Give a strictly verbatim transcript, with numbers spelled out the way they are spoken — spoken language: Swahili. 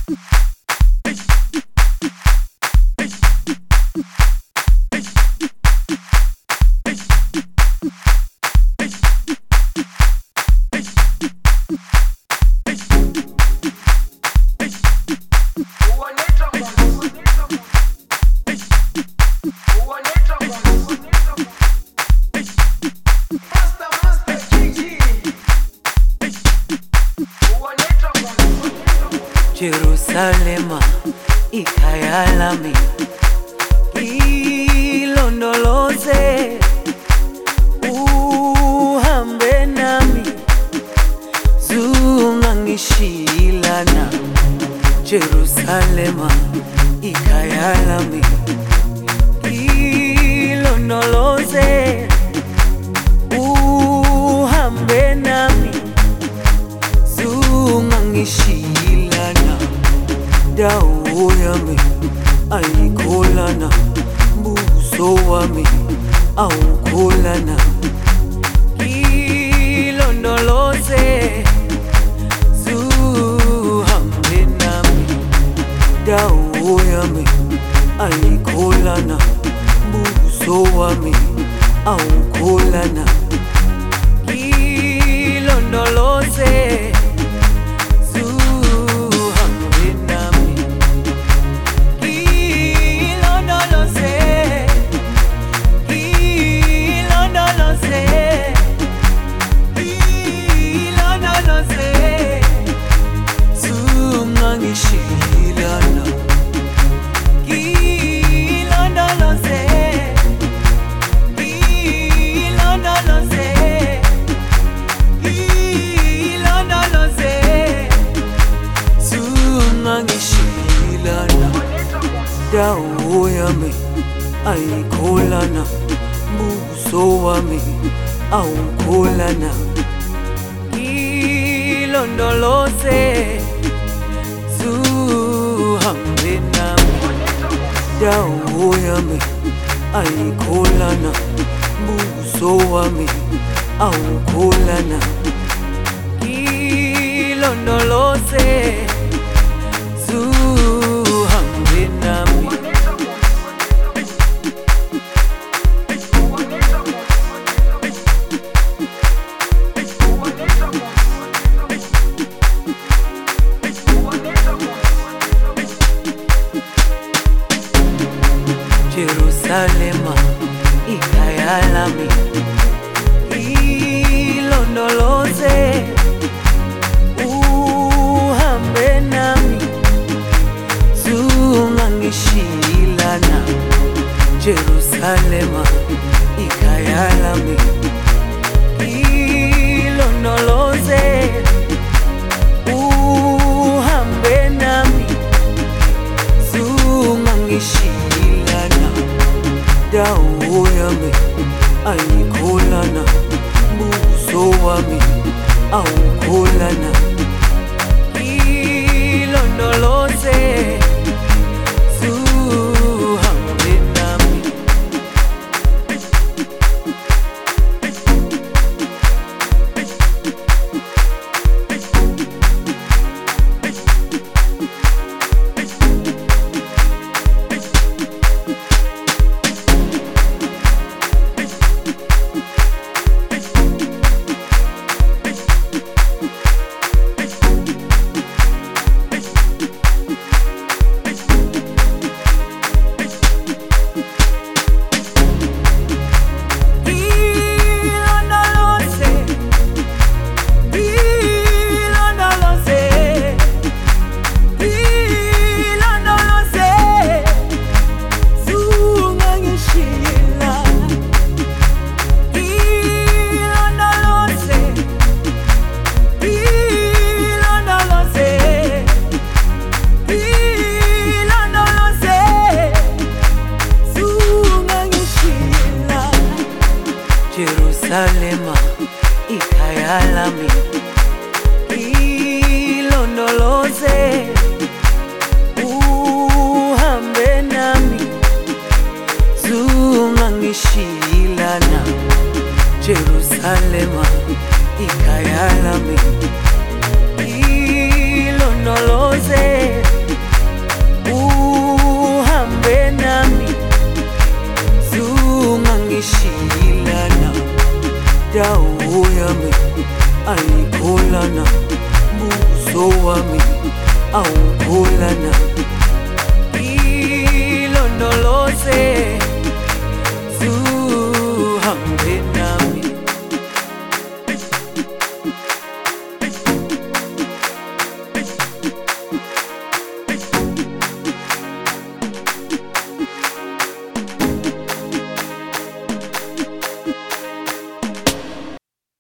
Jerusalema ikhaya lami, ilondoloze uhambe nami, zungangishilana. Jerusalema ikhaya lami, ilondoloze uhambe nami, zungangishilana. Dawo yami ayikholana, buso wami awukholana. Ilondoloze zuhambe nami, dawo yami ayikholana, buso wami awukholana. Ilondoloze dawo yami ayikholana, buso wami awukholana. Ilondoloze zuhambe nami, dawo yami ayikholana, buso wami awukholana. Ilondoloze zuhambe nami. Jerusalema ikhaya lami, ilondoloze uhambe nami, zungangishilana. Jerusalema ikhaya lami, ilondoloze uhambe nami, zungangishilana. Dawo yami ayikholana, buso wami awukholana. Ilondoloze zuhambe nami. Jerusalema ikhaya lami, ilondoloze uhambe nami, zungangishilana. Jerusalema ikhaya lami, ilondoloze dawo yami ayikholana, buso wami awukholana.